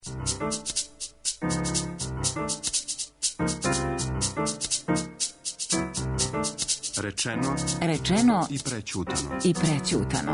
Rečeno i prećutano.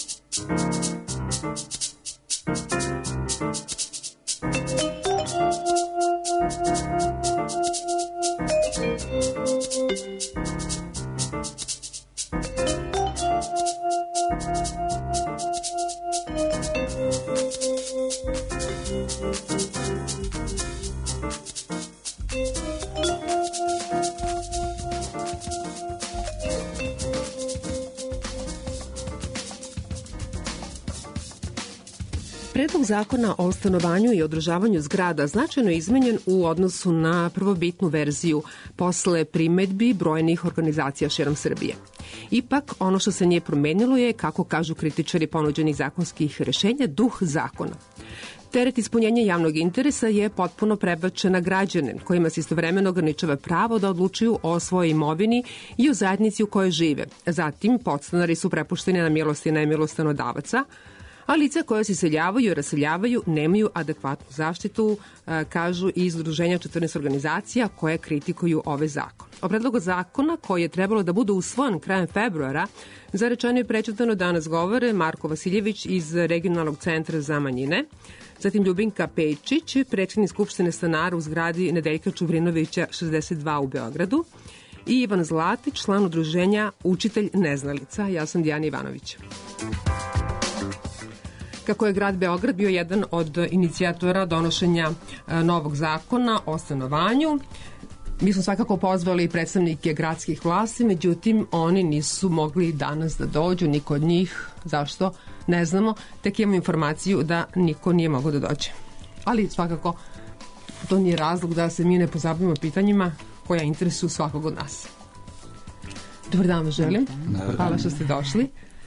Predlog zakona o stanovanju i održavanju zgrada značajno je izmenjen u odnosu na prvobitnu verziju posle primetbi brojnih organizacija širom Srbije. Ipak, ono što se nije promenilo je, kako kažu kritičari ponuđenih zakonskih rešenja, duh zakona. Teret ispunjenja javnog interesa je potpuno prebačen na građane, kojima se istovremeno ograničava pravo da odlučuju o svojoj imovini i o zajednici u kojoj žive. Zatim, podstanari su prepušteni na milost i nemilost stanodavaca, a lica koja se iseljavaju i raseljavaju nemaju adekvatnu zaštitu, kažu i iz udruženja 14 organizacija koje kritikuju ovaj zakon. O predlogu zakona koji je trebalo da bude usvojen krajem februara, za rečeno je prećutano danas govore Marko Vasiljević iz Regionalnog centra za manjine, zatim Ljubinka Pejčić, predsednik Skupštine stanara u zgradi Nedeljka Čuvrinovića 62 u Beogradu, i Ivan Zlatić, član udruženja Učitelj neznalica. Ja sam Dijana Ivanović. Kako je grad Beograd bio jedan od inicijatora donošenja novog zakona o stanovanju, mi smo svakako pozvali predstavnike gradskih vlasti, međutim oni nisu mogli danas da dođu, niko od njih. Zašto? Ne znamo, tek imamo informaciju da niko nije mogao da dođe. Ali svakako to nije razlog da se mi ne pozabavimo pitanjima koja interesuju svakog od nas. Dobar dan vam želim. Hvala što ste došli.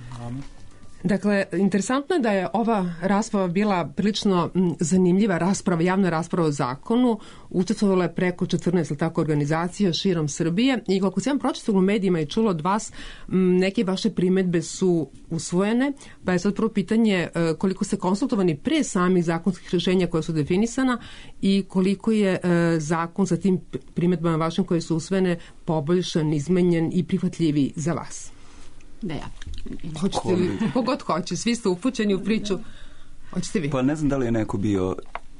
Dakle, interesantno je da je ova rasprava bila prilično zanimljiva rasprava, javna rasprava o zakonu. Učestvovalo je preko 14 tako organizacija širom Srbije i koliko sam pročitala u medijima i čula od vas, neke vaše primetbe su usvojene, pa je sad prvo pitanje koliko ste konsultovani pre samih zakonskih rešenja koja su definisana i koliko je zakon sa tim primetbama vašim koje su usvojene poboljšan, izmenjen i prihvatljiviji za vas. Da ja. Hoćete li? Kogod hoće, svi ste upućeni u priču. Hoćete vi? Pa ne znam da li je neko bio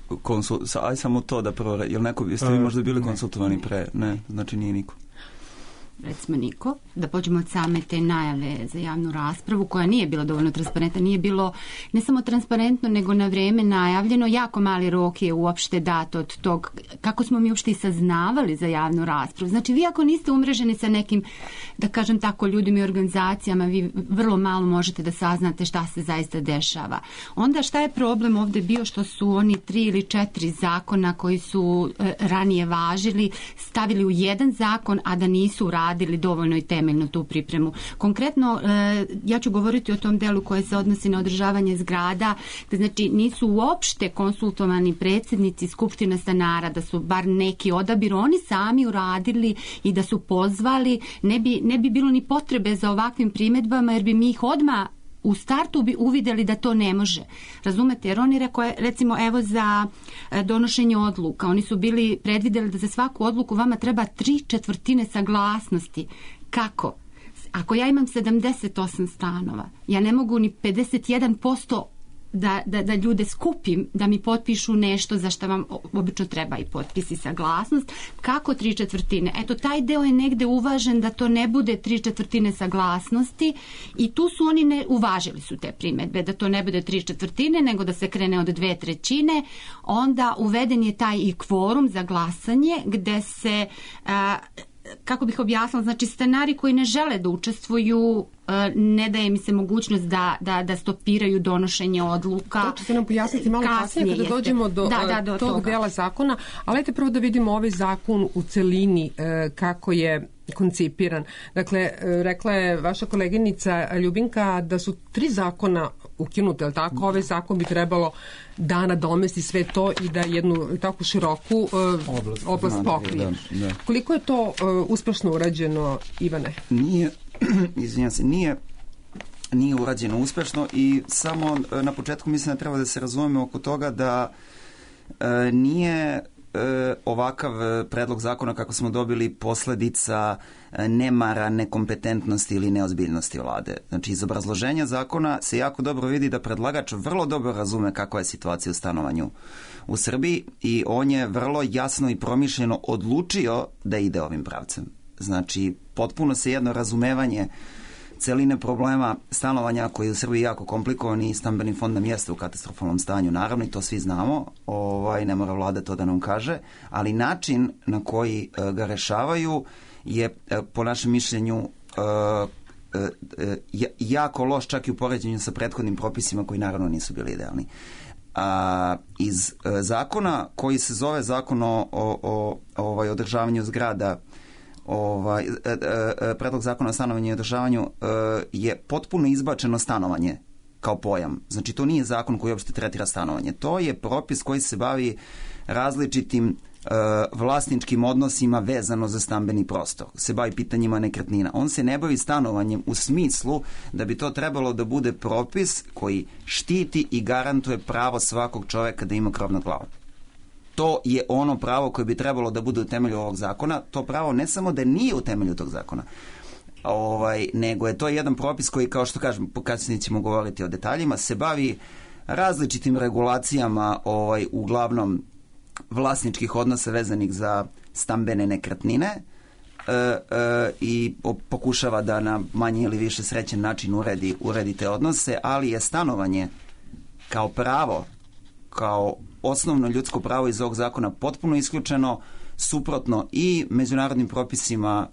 aj samo to da prvo, jel neko, jeste vi možda bili konsultovani pre? Ne, znači nije niko. Recimo niko, da pođemo od same te najave za javnu raspravu koja nije bila dovoljno transparentna, nije bilo ne samo transparentno nego na vreme najavljeno, jako mali rok je uopšte dat od tog kako smo mi uopšte i saznavali za javnu raspravu. Znači vi ako niste umreženi sa nekim, da kažem tako, ljudima i organizacijama, vi vrlo malo možete da saznate šta se zaista dešava. Onda šta je problem ovde bio što su oni 3 ili 4 zakona koji su ranije važili stavili u jedan zakon, a da nisu radili dovoljno i temeljno tu pripremu. Konkretno, ja ću govoriti o tom delu koje se odnosi na održavanje zgrada, da znači nisu uopšte konsultovani predsjednici Skupštine stanara, da su bar neki odabir oni sami uradili i da su pozvali, ne bi bilo ni potrebe za ovakvim primedbama jer bi mi ih odmah u startu bi uvideli da to ne može. Razumete? Jer oni recimo evo za donošenje odluka, oni su bili predvideli da za svaku odluku vama treba 3/4 saglasnosti. Kako? Ako ja imam 78 stanova, ja ne mogu ni 51% da ljude skupim, da mi potpišu nešto za što vam obično treba i potpis i saglasnost. Kako 3/4? Eto, taj deo je negde uvažen da to ne bude 3/4 saglasnosti i tu su oni uvažili su te primedbe, da to ne bude 3/4, nego da se krene od 2/3. Onda uveden je taj i kvorum za glasanje gde se kako bih objasnila, znači stanari koji ne žele da učestvuju, ne daje mi se mogućnost da stopiraju donošenje odluka. To ćete nam pojasniti malo kasnije kada dođemo do tog dela zakona, ali ajte prvo da vidimo ovaj zakon u celini kako je koncipiran. Dakle, rekla je vaša koleginica Ljubinka da su 3 zakona ukinute, ali tako? Ovaj zakon bi trebalo da nadomesti sve to i da jednu tako široku oblast pokrije. Da. Koliko je to uspešno urađeno, Ivane? Nije urađeno uspešno i samo na početku mislim da treba da se razumemo oko toga da nije ovakav predlog zakona kako smo dobili posledica nemara, nekompetentnosti ili neozbiljnosti vlade. Znači, iz obrazloženja zakona se jako dobro vidi da predlagač vrlo dobro razume kakva je situacija u stanovanju u Srbiji i on je vrlo jasno i promišljeno odlučio da ide ovim pravcem. Znači, potpuno se jedno razumevanje celine problema stanovanja koji je u Srbiji jako komplikovan i stambeni fond nam jeste u katastrofalnom stanju, naravno, i to svi znamo, ne mora vlada to da nam kaže, ali način na koji ga rešavaju je po našem mišljenju jako loš, čak i u poređenju sa prethodnim propisima koji naravno nisu bili idealni. Iz zakona koji se zove Zakon o održavanju zgrada, predlog zakona o stanovanju i održavanju je potpuno izbačeno stanovanje kao pojam. Znači, to nije zakon koji uopšte tretira stanovanje. To je propis koji se bavi različitim vlasničkim odnosima vezano za stambeni prostor. Se bavi pitanjima nekretnina. On se ne bavi stanovanjem u smislu da bi to trebalo da bude propis koji štiti i garantuje pravo svakog čoveka da ima krov nad glavom. To je ono pravo koje bi trebalo da bude u temelju ovog zakona. To pravo ne samo da nije u temelju tog zakona, nego je to jedan propis koji, kao što kažem, kasnije ćemo govoriti o detaljima, se bavi različitim regulacijama, uglavnom vlasničkih odnosa vezanih za stambene nekretnine i pokušava da na manji ili više srećen način uredi te odnose, ali je stanovanje kao pravo, kao osnovno ljudsko pravo iz ovog zakona potpuno isključeno, suprotno i međunarodnim propisima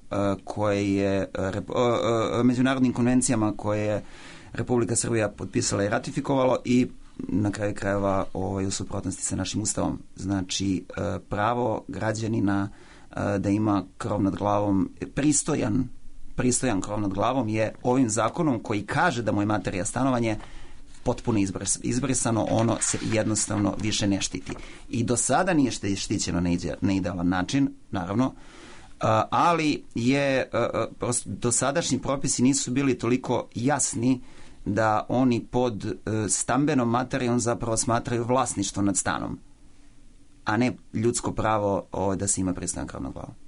međunarodnim konvencijama koje je Republika Srbija potpisala i ratifikovalo i na kraju krajeva u suprotnosti sa našim ustavom. Znači, pravo građanina da ima krov nad glavom, pristojan krov nad glavom je ovim zakonom koji kaže da mu je materija stanovanje potpuno izbrisano, ono se jednostavno više ne štiti. I do sada nije štićeno na idealan način, naravno, ali dosadašnji propisi nisu bili toliko jasni da oni pod stambenom materijom zapravo smatraju vlasništvo nad stanom, a ne ljudsko pravo da se ima pristojan krov nad glavom.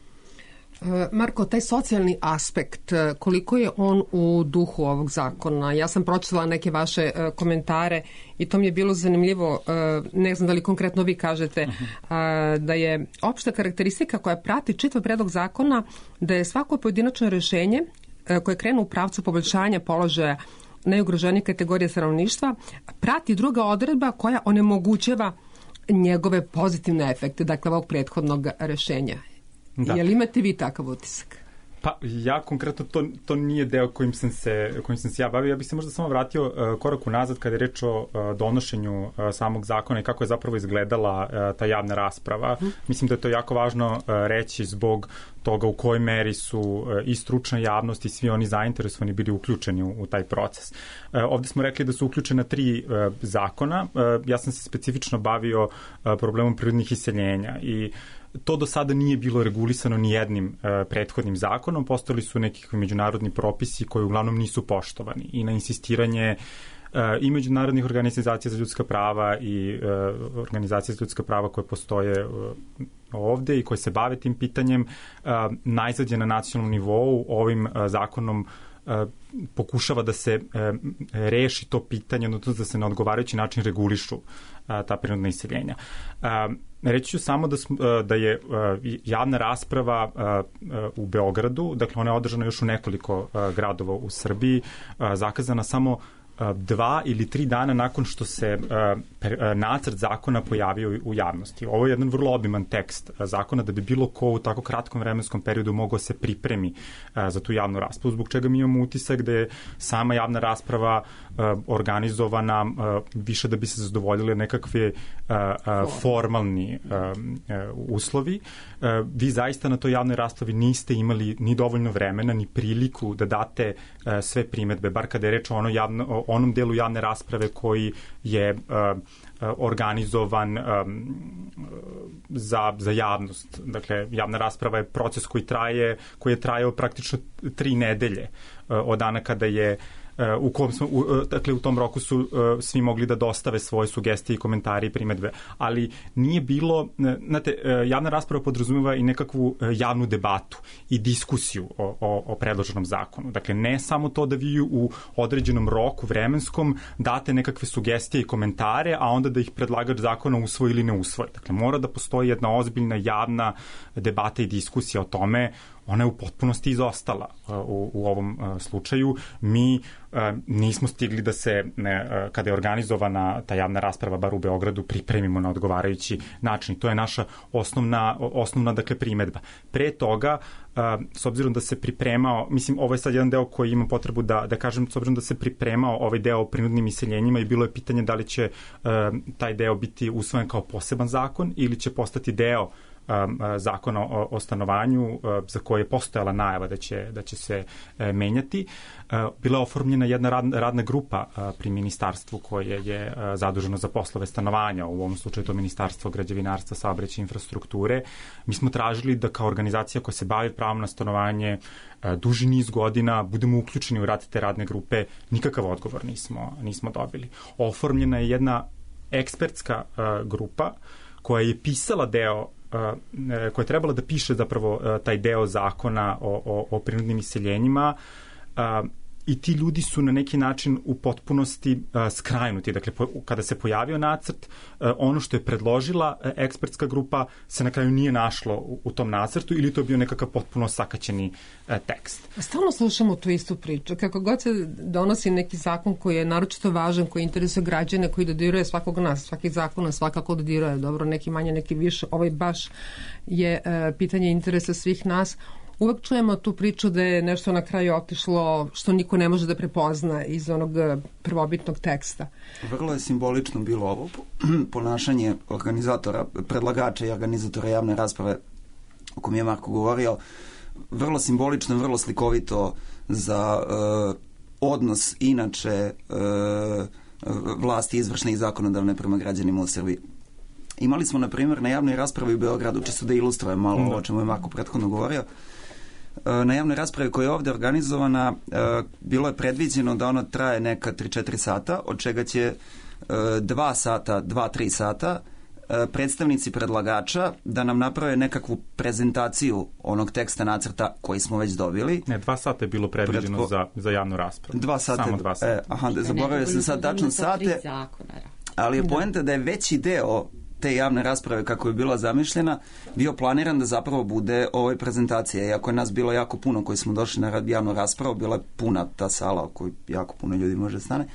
Marko, taj socijalni aspekt, koliko je on u duhu ovog zakona? Ja sam pročitala neke vaše komentare i to mi je bilo zanimljivo, ne znam da li konkretno vi kažete, da je opšta karakteristika koja prati čitav predlog zakona da je svako pojedinačno rešenje koje krene u pravcu poboljšanja položaja najugroženije kategorije stanovništva prati druga odredba koja onemogućava njegove pozitivne efekte, dakle ovog prethodnog rešenja. Da. Jel imate vi takav utisak? Pa ja konkretno to nije deo kojim sam se ja bavio. Ja bih se možda samo vratio korak unazad kada je reč o donošenju samog zakona i kako je zapravo izgledala ta javna rasprava. Mislim da je to jako važno reći zbog toga u kojoj meri su i stručna javnost i svi oni zainteresovani bili uključeni u taj proces. Ovde smo rekli da su uključena 3 zakona. Ja sam se specifično bavio problemom prirodnih iseljenja i to do sada nije bilo regulisano ni jednim prethodnim zakonom, postojali su neki međunarodni propisi koji uglavnom nisu poštovani i na insistiranje i međunarodnih organizacija za ljudska prava i organizacije za ljudska prava koje postoje ovde i koje se bave tim pitanjem, najzad je na nacionalnom nivou ovim zakonom pokušava da se reši to pitanje, odnosno da se na odgovarajući način regulišu ta prirodna iseljenja. Reći ću samo da je javna rasprava u Beogradu, dakle ona je održana još u nekoliko gradova u Srbiji, zakazana samo 2 ili 3 dana nakon što se nacrt zakona pojavio u javnosti. Ovo je jedan vrlo obiman tekst zakona da bi bilo ko u tako kratkom vremenskom periodu mogao se pripremi za tu javnu raspravu, zbog čega mi imamo utisak da je sama javna rasprava organizovana više da bi se zadovoljile nekakve formalni uslovi. Vi zaista na toj javnoj raspravi niste imali ni dovoljno vremena, ni priliku da date sve primedbe, bar kada je reč o onom delu javne rasprave koji je organizovan za javnost. Dakle, javna rasprava je proces koji je trajao praktično 3 nedelje od dana kada je dakle u tom roku su svi mogli da dostave svoje sugestije i komentari i primedbe, ali nije bilo, znate, javna rasprava podrazumeva i nekakvu javnu debatu i diskusiju o predloženom zakonu. Dakle, ne samo to da vi u određenom roku vremenskom date nekakve sugestije i komentare, a onda da ih predlagač zakona usvoji ili ne usvoji. Dakle, mora da postoji jedna ozbiljna javna debata i diskusija o tome. Ona je u potpunosti izostala u ovom slučaju. Mi nismo stigli da se, kada je organizovana ta javna rasprava, bar u Beogradu, pripremimo na odgovarajući način. To je naša osnovna dakle, primedba. Pre toga, s obzirom da se pripremao, mislim, ovo je sad jedan deo koji imam potrebu da kažem, s obzirom da se pripremao ovaj deo o prinudnim iseljenjima i bilo je pitanje da li će taj deo biti usvojen kao poseban zakon ili će postati deo zakona o stanovanju za koje je postojala najava da će se menjati. Bila je oformljena jedna radna grupa pri ministarstvu koje je zaduženo za poslove stanovanja, u ovom slučaju to Ministarstvo građevinarstva, saobraćaja i infrastrukture. Mi smo tražili da kao organizacija koja se bavi pravom na stanovanje duži niz godina budemo uključeni u rad te radne grupe. Nikakav odgovor nismo dobili. Oformljena je jedna ekspertska grupa koja je pisala deo, koja je trebala da piše zapravo taj deo zakona o prinudnim iseljenjima, i ti ljudi su na neki način u potpunosti skrajnuti. Dakle, kada se pojavio nacrt, ono što je predložila ekspertska grupa se na kraju nije našlo u tom nacrtu ili to je bio nekakav potpuno sakaćeni tekst. Stalno slušamo tu istu priču. Kako god se donosi neki zakon koji je naročito važan, koji interesuje građane, koji dodiruje svakog nas, svaki zakon svakako dodiruje, dobro, neki manje, neki više, ovaj baš je pitanje interesa svih nas. Uvek čujemo tu priču da je nešto na kraju otišlo što niko ne može da prepozna iz onog prvobitnog teksta. Vrlo je simbolično bilo ovo ponašanje organizatora, predlagača i organizatora javne rasprave o kom je Marko govorio. Vrlo simbolično, vrlo slikovito za odnos inače vlasti izvršne i zakonodavne prema građanima u Srbiji. Imali smo, na primjer, na javnoj raspravi u Beogradu, čisto da ilustrujem malo o čemu je Marko prethodno govorio. Na javnoj raspravi koja je ovde organizovana bilo je predviđeno da ona traje neka 3-4 sata, od čega će 2-3 sata predstavnici predlagača da nam naprave nekakvu prezentaciju onog teksta nacrta koji smo već dobili. Ne, 2 sata je bilo predviđeno za javnu raspravu. 2 sata. Samo 2 sata. Zaboravio sam sad tačno sate, ali je poenta da je veći deo te javne rasprave kako je bila zamišljena bio planiran da zapravo bude ovoj prezentacija. Iako je nas bilo jako puno koji smo došli na javnu raspravu, bila je puna ta sala u kojoj jako puno ljudi može stane.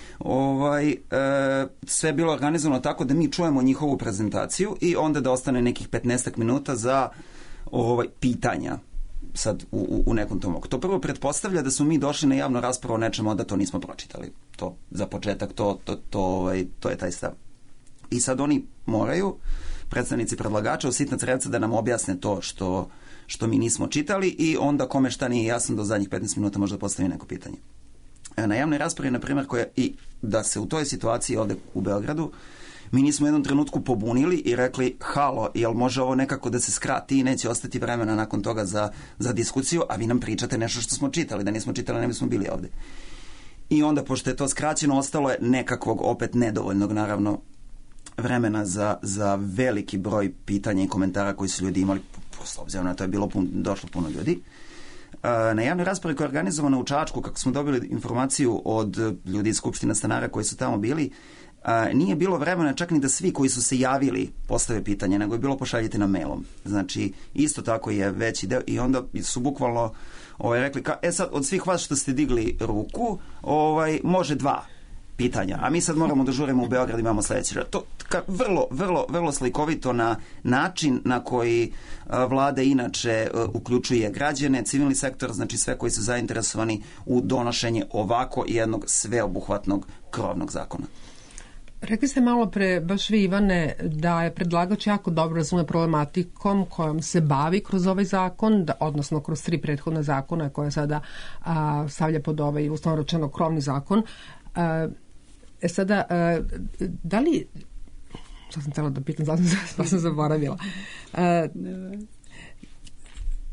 Sve je bilo organizovano tako da mi čujemo njihovu prezentaciju i onda da ostane nekih 15 minuta za pitanja sad u nekom tomu. To prvo pretpostavlja da smo mi došli na javnu raspravu o nečemu da to nismo pročitali. To za početak, to je taj stav. I sad oni moraju, predstavnici predlagača, u sitna crevca da nam objasne to što mi nismo čitali i onda kome šta nije jasno do zadnjih 15 minuta možda postavi neko pitanje. Na javnoj raspravi, na primjer, i da se u toj situaciji ovde u Beogradu, mi nismo u jednom trenutku pobunili i rekli, halo, jel može ovo nekako da se skrati i neće ostati vremena nakon toga za diskusiju, a vi nam pričate nešto što smo čitali, da nismo čitali ne bismo bili ovde. I onda, pošto je to skraćeno, ostalo je nekakvog, opet nedovoljnog, naravno, vremena za veliki broj pitanja i komentara koji su ljudi imali, s obzirom na to je došlo puno ljudi. Na javnoj raspravi koja je organizovana u Čačku, kako smo dobili informaciju od ljudi iz Skupštine stanara koji su tamo bili, nije bilo vremena čak ni da svi koji su se javili postave pitanje, nego je bilo pošaljiti nam mailom. Znači, isto tako je veći deo i onda su bukvalno rekli, sad od svih vas što ste digli ruku, može 2 pitanja, a mi sad moramo da žurimo u Beograd, imamo sledeći. To vrlo slikovito na način na koji vlada inače uključuje građane, civilni sektor, znači sve koji su zainteresovani u donošenje ovako jednog sveobuhvatnog krovnog zakona. Rekli ste malo pre, baš vi, Ivane, da je predlagač jako dobro razume problematikom kojom se bavi kroz ovaj zakon, odnosno kroz 3 prethodne zakona koje sada stavlja pod ovaj, uslovno rečeno, krovni zakon. Sada, da li... Što sam htjela da pitam, pa sam zaboravila.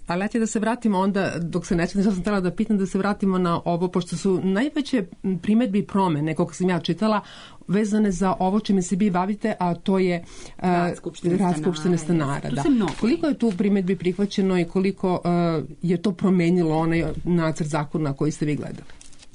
Ali ja ću da se vratimo onda, dok se nećem, što sam htjela da pitam, da se vratimo na ovo, pošto su najveće primedbi i promene, koliko sam ja čitala, vezane za ovo čime se vi bavite, a to je rad Skupštine stanara. Da. Koliko je tu primedbi prihvaćeno i koliko je to promenilo onaj nacrt zakona koji ste vi gledali?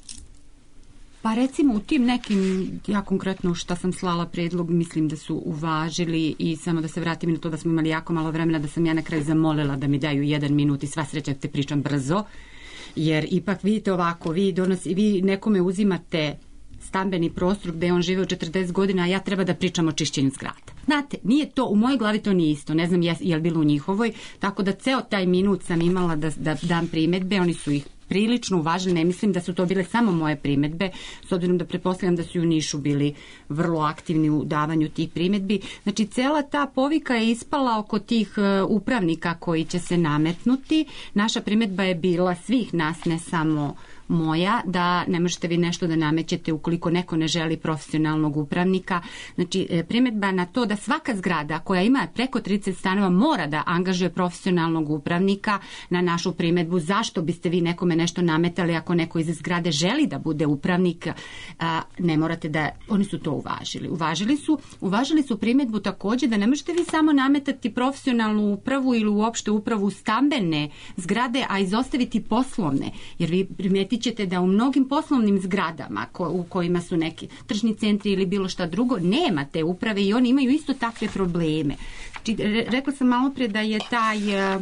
Pa recimo u tim nekim, ja konkretno što sam slala predlog, mislim da su uvažili, i samo da se vratim na to da smo imali jako malo vremena, da sam ja na kraju zamolila da mi daju 1 minut i sva sreća te pričam brzo, jer ipak vidite ovako, vi nekome uzimate stambeni prostor gde on žive u 40 godina, a ja treba da pričam o čišćenju zgrada. Znate, nije to, u mojoj glavi to nije isto, ne znam je li bilo u njihovoj, tako da ceo taj minut sam imala da dam primedbe, oni su ih prilično uvažili, ne mislim da su to bile samo moje primedbe, s obzirom da pretpostavljam da su i u Nišu bili vrlo aktivni u davanju tih primedbi. Znači, cela ta povika je ispala oko tih upravnika koji će se nametnuti. Naša primedba je bila svih nas, ne samo moja, da ne možete vi nešto da namećete ukoliko neko ne želi profesionalnog upravnika. Znači, primedba na to da svaka zgrada koja ima preko 30 stanova mora da angažuje profesionalnog upravnika. Na našu primedbu zašto biste vi nekome nešto nametali ako neko iz zgrade želi da bude upravnik, ne morate da... Oni su to uvažili. Uvažili su primedbu takođe da ne možete vi samo nametati profesionalnu upravu ili uopšte upravu stambene zgrade, a izostaviti poslovne, jer vi primijetit ćete da u mnogim poslovnim zgradama u kojima su neki tržni centri ili bilo šta drugo, nema te uprave i oni imaju isto takve probleme. Znači, rekla sam malo pre da je taj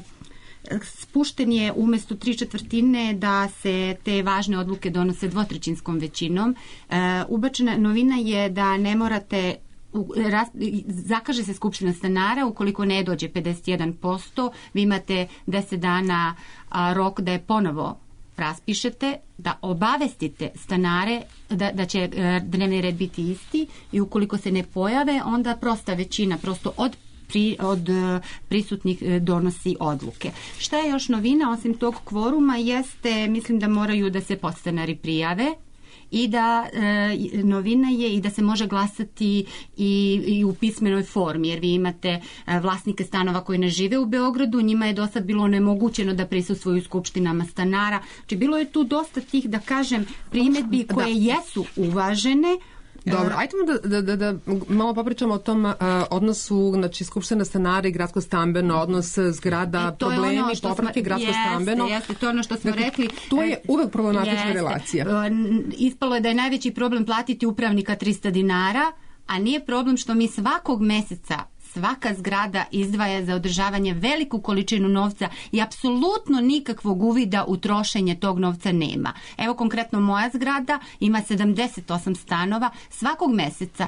spušten je umesto 3/4 da se te važne odluke donose 2/3 većinom. Ubačena novina je da ne morate, zakaže se skupština stanara, ukoliko ne dođe 51%, vi imate 10 dana rok da je ponovo raspišete, da obavestite stanare da će dnevni red biti isti, i ukoliko se ne pojave, onda prosta većina prosto od prisutnih donosi odluke. Šta je još novina osim tog kvoruma jeste, mislim da moraju da se podstanari prijave, i da novina je i da se može glasati i u pismenoj formi, jer vi imate vlasnike stanova koji ne žive u Beogradu, njima je dosad bilo onemogućeno da prisustvuju skupštinama stanara. Znači, bilo je tu dosta tih, da kažem, primedbi koje jesu uvažene. Dobro, ajde da malo popričamo o tom odnosu, znači, skupština stanara i gradsko-stambeno, odnos zgrada, problemi, popravke gradsko-stambeno. Jeste, to je ono što smo rekli. To je uvek problematična relacija. Ispalo je da je najveći problem platiti upravnika 300 dinara, a nije problem što mi svakog meseca svaka zgrada izdvaja za održavanje veliku količinu novca i apsolutno nikakvog uvida u trošenje tog novca nema. Evo, konkretno moja zgrada ima 78 stanova, svakog meseca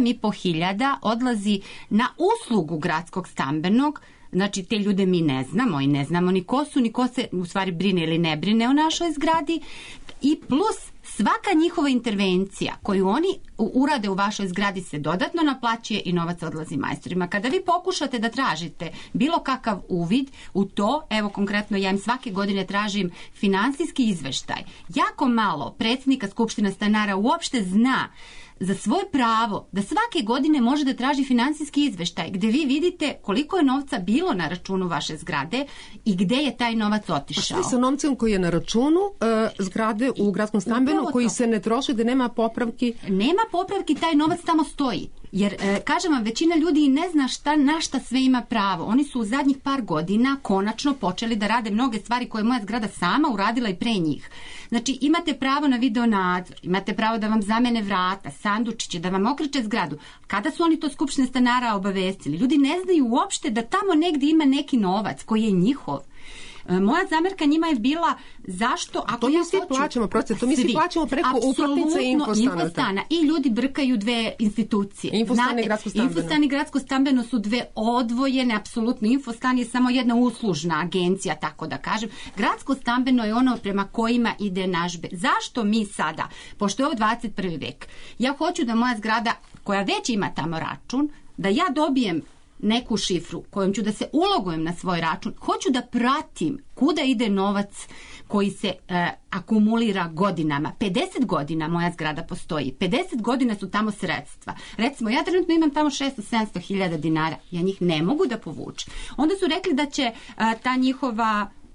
7.500 odlazi na uslugu gradskog stambenog. Znači, te ljude mi ne znamo i ne znamo ni ko su, ni ko se u stvari brine ili ne brine o našoj zgradi, i plus svaka njihova intervencija koju oni urade u vašoj zgradi se dodatno naplaćuje i novac odlazi majstorima. Kada vi pokušate da tražite bilo kakav uvid u to, evo konkretno ja im svake godine tražim finansijski izveštaj. Jako malo predsjednika Skupština stanara uopšte zna za svoje pravo da svake godine može da traži finansijski izveštaj gde vi vidite koliko je novca bilo na računu vaše zgrade i gde je taj novac otišao. A što je sa novcem koji je na računu zgrade u gradskom stambenu, koji se ne troši, da nema popravki? Nema popravki, taj novac tamo stoji. Jer, kažem vam, većina ljudi ne zna na šta sve ima pravo. Oni su u zadnjih par godina konačno počeli da rade mnoge stvari koje je moja zgrada sama uradila i pre njih. Znači, imate pravo na video nadzor, imate pravo da vam zamene vrata, sandučiće, da vam okreće zgradu. Kada su oni to skupštine stanara obavestili? Ljudi ne znaju uopšte da tamo negdje ima neki novac koji je njihov. Moja zamerka njima je bila zašto, ako to ja mi svi hoću... plaćamo, to mi svi plaćamo preko uplatnica i infostana. I ljudi brkaju dve institucije. Infostan i gradsko stambeno. Infostan i gradsko stambeno su dve odvojene, apsolutno. Infostan je samo jedna uslužna agencija, tako da kažem. Gradsko stambeno je ono prema kojima ide naš Zašto mi sada, pošto je ovo 21. vek, ja hoću da moja zgrada, koja već ima tamo račun, da ja dobijem neku šifru kojom ću da se ulogujem na svoj račun, hoću da pratim kuda ide novac koji se akumulira godinama. 50 godina moja zgrada postoji. 50 godina su tamo sredstva. Recimo, ja trenutno imam tamo 600-700 hiljada dinara. Ja njih ne mogu da povučem. Onda su rekli da će ta njihova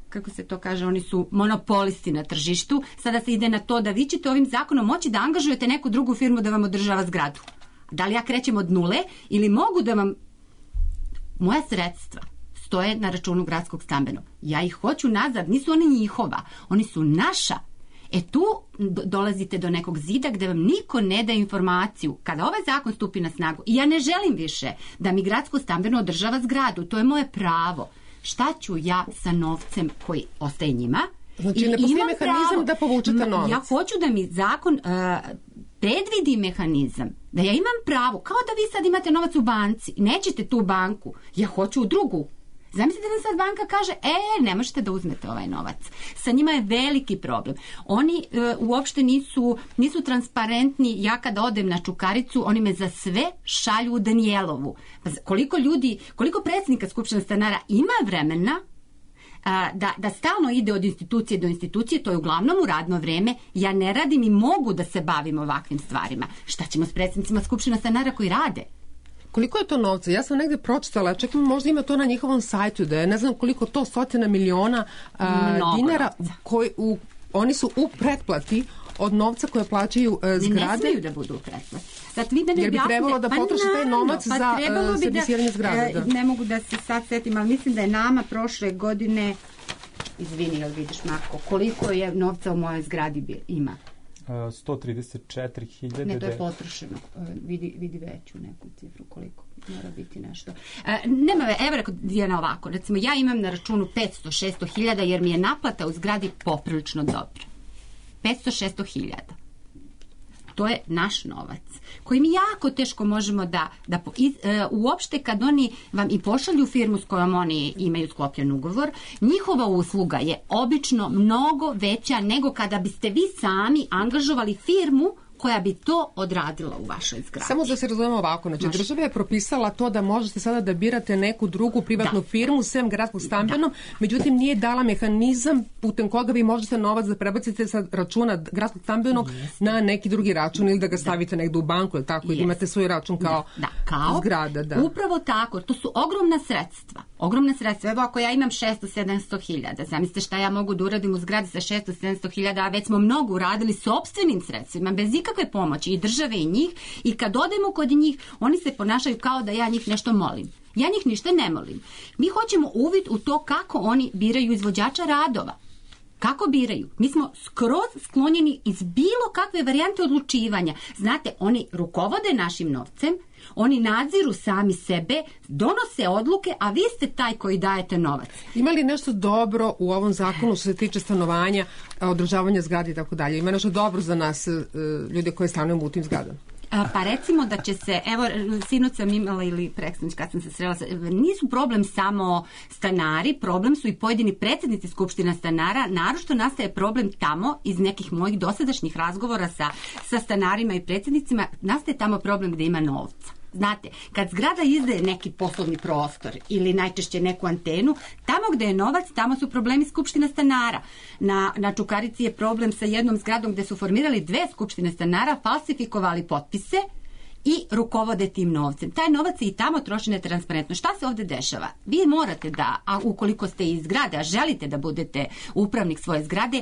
kako se to kaže, oni su monopolisti na tržištu. Sada se ide na to da vi ćete ovim zakonom moći da angažujete neku drugu firmu da vam održava zgradu. Da li ja krećem od nule ili mogu da vam... Moja sredstva stoje na računu gradskog stambenog. Ja ih hoću nazad, nisu oni njihova, oni su naša. Tu dolazite do nekog zida gde vam niko ne da informaciju. Kada ovaj zakon stupi na snagu, i ja ne želim više da mi gradsko stambeno održava zgradu, to je moje pravo. Šta ću ja sa novcem koji ostaje njima? Znači, ne postoji mehanizam da povučete novac. Ja hoću da mi zakon predvidi mehanizam, da ja imam pravo, kao da vi sad imate novac u banci, nećete tu banku, ja hoću u drugu. Zamislite da sad banka kaže, ne možete da uzmete ovaj novac. Sa njima je veliki problem. Oni uopšte nisu transparentni. Ja kada odem na Čukaricu, oni me za sve šalju u Danijelovu. Koliko predsjednika Skupštine stanara ima vremena da stalno ide od institucije do institucije, to je uglavnom u radno vreme. Ja ne radim i mogu da se bavim ovakvim stvarima. Šta ćemo s predsjednicima Skupština stanara koji rade? Koliko je to novca? Ja sam negde pročitala, čak možda ima to na njihovom sajtu, da je ne znam koliko to stotina miliona dinara, oni su u pretplati od novca koje plaćaju zgrade. Ne smeju da budu u pretplati. Jer bi trebalo da potroši taj novac za servisiranje zgrade. Ne mogu da se sad setim, ali mislim da je nama prošle godine, izvini, jel vidiš Marko, koliko je novca u mojoj zgradi ima? 134.000. Ne, to je potrošeno. Vidi veću neku cifru, koliko mora biti nešto. Nema, evo rekao Dijana ovako, recimo ja imam na računu 500-600 hiljada jer mi je naplata u zgradi poprilično dobra. 500-600 hiljada. To je naš novac koji mi jako teško možemo da uopšte kad oni vam i pošalju firmu s kojom oni imaju sklopljen ugovor, njihova usluga je obično mnogo veća nego kada biste vi sami angažovali firmu koja bi to odradila u vašoj zgradi. Samo da se razumemo ovako, znači država je propisala to da možete sada da birate neku drugu privatnu firmu sem gradskog stambenog, međutim nije dala mehanizam putem koga vi možete novac da prebacite sa računa gradskog stambenog na neki drugi račun ili da ga stavite negde u banku ili tako, ili imate svoj račun kao zgrada. Da. Upravo tako, to su ogromna sredstva. Ogromna sredstva. Evo ako ja imam 600-700 hiljada, zamislite šta ja mogu da uradim u zgradi sa 600-700 hiljada, a već smo mnogo uradili sopstvenim sredstvima, bez ikakve pomoći i države i njih, i kad odemo kod njih, oni se ponašaju kao da ja njih nešto molim. Ja njih ništa ne molim. Mi hoćemo uvid u to kako oni biraju izvođača radova. Kako biraju? Mi smo skroz sklonjeni iz bilo kakve varijante odlučivanja. Znate, oni rukovode našim novcem, oni nadziru sami sebe, donose odluke, a vi ste taj koji dajete novac. Ima li nešto dobro u ovom zakonu što se tiče stanovanja, održavanja zgrade i tako dalje? Ima nešto dobro za nas, ljude koji stanujemo u tim zgradama? Pa recimo da će se, evo, sinoć sam imala ili preksinoć kad sam se srela, nisu problem samo stanari, problem su i pojedini predsjednici Skupština stanara, naročito nastaje problem tamo iz nekih mojih dosadašnjih razgovora sa stanarima i predsjednicima, nastaje tamo problem gde ima novca. Znate, kad zgrada izdaje neki poslovni prostor ili najčešće neku antenu, tamo gde je novac, tamo su problemi Skupština stanara. Na Čukarici je problem sa jednom zgradom gde su formirali 2 skupštine stanara, falsifikovali potpise i rukovode tim novcem. Taj novac se i tamo troši netransparentno. Šta se ovde dešava? Vi morate da, a ukoliko ste iz zgrade, a želite da budete upravnik svoje zgrade,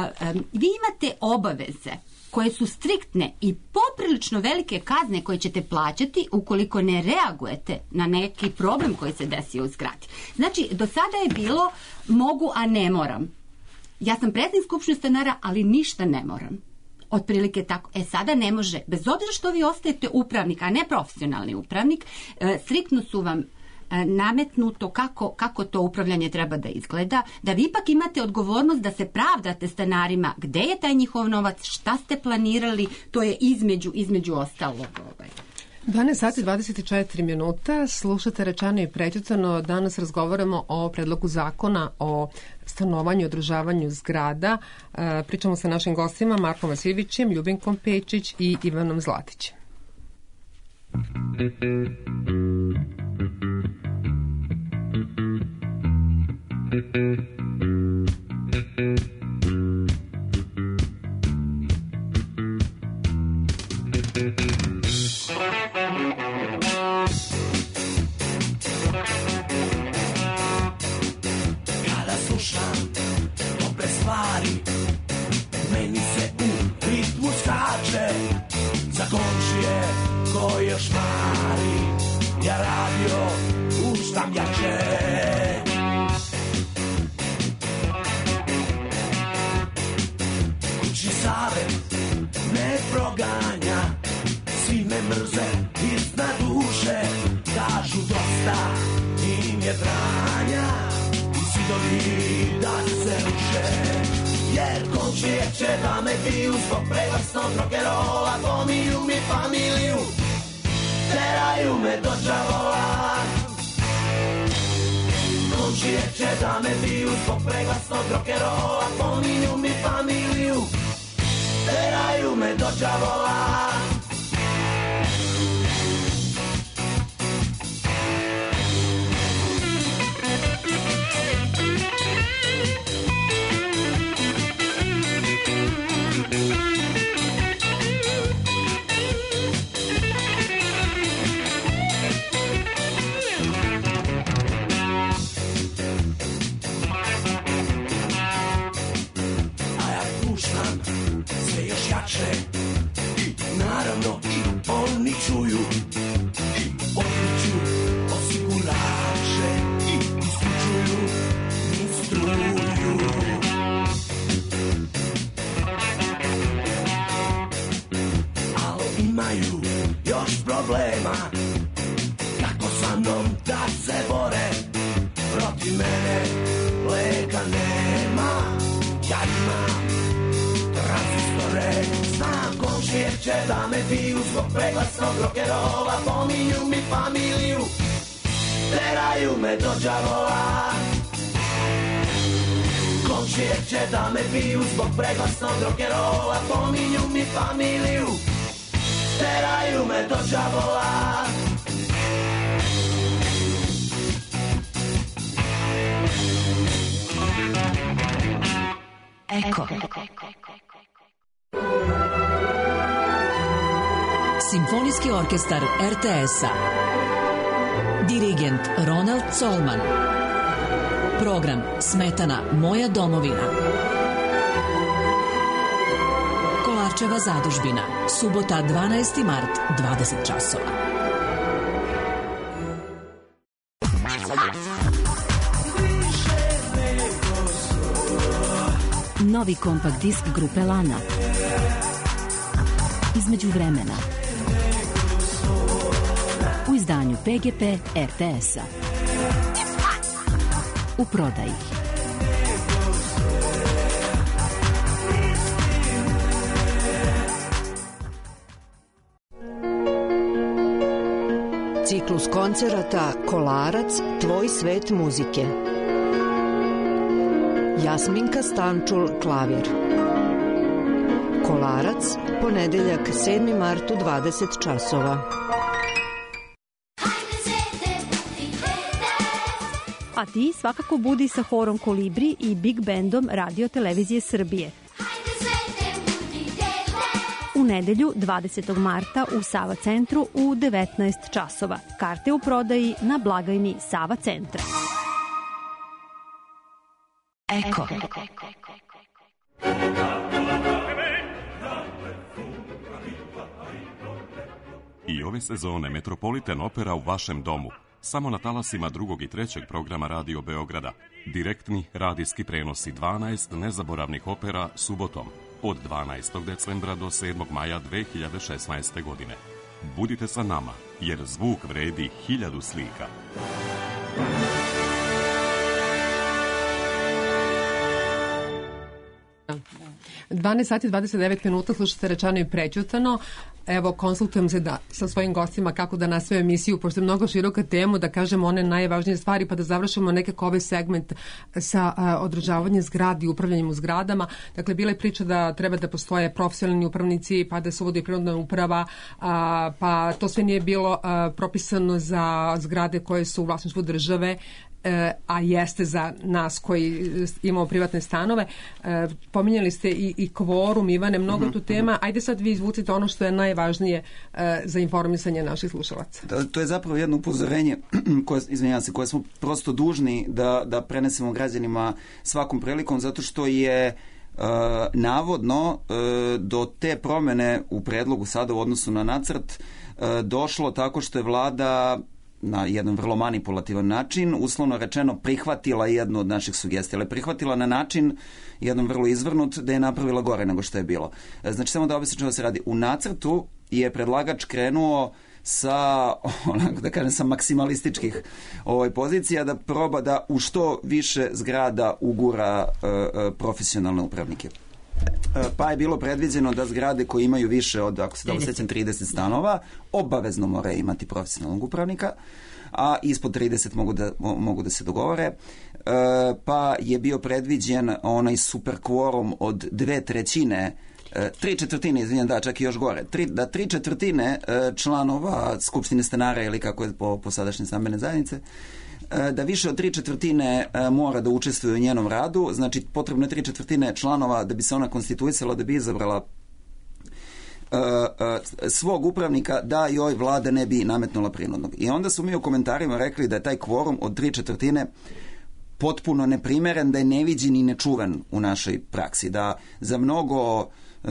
vi imate obaveze koje su striktne i poprilično velike kazne koje ćete plaćati ukoliko ne reagujete na neki problem koji se desio u zgradi. Znači, do sada je bilo mogu, a ne moram. Ja sam predsjednik Skupštine stanara, ali ništa ne moram. Otprilike tako. Sada ne može, bez obzira što vi ostajete upravnik, a ne profesionalni upravnik, striktno su vam nametnuto kako to upravljanje treba da izgleda, da vi ipak imate odgovornost da se pravdate stanarima gde je taj njihov novac, šta ste planirali, to je između ostalog. 12 sati 24 minuta, slušate Rečeno i prećutano. Danas razgovaramo o predlogu zakona o stanovanju i održavanju zgrada. Pričamo sa našim gostima Markom Vasiljevićem, Ljubinkom Pečić i Ivanom Zlatićem. Kada slušam sam jače. Kući savjet me proganja, svi me mrze iznad duše, kažu dosta im je dranja i zidovi da se ruše. Jer komšije će da me biju zbog preglasnog rock'n'rolla, pominju mi familiju, teraju me do đavola. Komšije će da me biju zbog preglasnog rock'n'rolla, pominju mi familiju, teraju me do đavola. Sve još jače i naravno i oni čuju i okreću osigurače i isključuju mi struju. Ali imaju još problema, kako sa mnom da se bore, protiv mene leka nema, ja imam tranzistore. Znam komšije će da me biju zbog preglasnog rock'n'rolla, pominju mi familiju, teraju me do đavola. Komšije će da me biju zbog preglasnog rock'n'rolla, pominju mi familiju, teraju me do đavola. Eko. Simfonijski orkestar RTS-a. Dirigent Ronald Colman. Program Smetana Moja domovina. Kolarčeva zadužbina. Subota 12. mart, 20 časova. Novi kompakt disk grupe Lana. Između vremena. U izdanju PGP RTS-a. U prodaji. Ciklus koncerata Kolarac, tvoj svet muzike. Jasminka Stančul, klavir. Kolarac, ponedeljak 7. mart u 20 časova. A ti svakako budi sa horom Kolibri i Big Bandom Radio Televizije Srbije. U nedelju 20. marta u Sava centru u 19 časova. Karte u prodaji na blagajni Sava centra. Eko. I ove sezone Metropolitan Opera u vašem domu. Samo na talasima 2. i 3. programa Radio Beograda. Direktni radijski prenosi 12 nezaboravnih opera subotom od 12. decembra do 7. maja 2016. godine. Budite sa nama, jer zvuk vredi 1000 slika. 12 sati 29 minuta, slušate Rečano i prećutano. Evo, konsultujem se sa svojim gostima kako da nastavim emisiju, pošto je mnogo široka tema, da kažemo one najvažnije stvari, pa da završimo nekako ovaj segment sa održavanjem zgradi i upravljanjem u zgradama. Dakle, bila je priča da treba da postoje profesionalni upravnici, pa da se uvodi prinudna uprava, pa to sve nije bilo propisano za zgrade koje su u vlasništvu države, a jeste za nas koji imamo privatne stanove. Pominjali ste i kvorum, Ivane, mnogo tu tema. Ajde sad vi izvucite ono što je najvažnije za informisanje naših slušalaca. To je zapravo jedno upozorenje koje smo prosto dužni da prenesemo građanima svakom prilikom, zato što je navodno do te promene u predlogu sada u odnosu na nacrt došlo tako što je vlada na jedan vrlo manipulativan način, uslovno rečeno prihvatila jednu od naših sugestija, ali prihvatila na način jednom vrlo izvrnut da je napravila gore nego što je bilo. Znači, samo da objasnim čemu se radi. U nacrtu je predlagač krenuo sa, onako da kažem, sa maksimalističkih pozicija da proba da u što više zgrada ugura profesionalne upravnike. Pa je bilo predviđeno da zgrade koje imaju više od, ako se dobro sjećam, 30 stanova, obavezno moraju imati profesionalnog upravnika, a ispod 30 mogu da se dogovore. Pa je bio predviđen onaj super kvorum od 2/3, 3/4, izvinjam, da, čak i još gore, da 3/4 članova Skupštine stanara ili kako je po sadašnje stambene zajednice, da više od 3/4 mora da učestvuje u njenom radu, znači potrebno je 3/4 članova da bi se ona konstituisala, da bi izabrala svog upravnika, da joj vlada ne bi nametnula prinudnog. I onda su mi u komentarima rekli da je taj kvorum od 3/4 potpuno neprimeren, da je neviđen i nečuven u našoj praksi, da za mnogo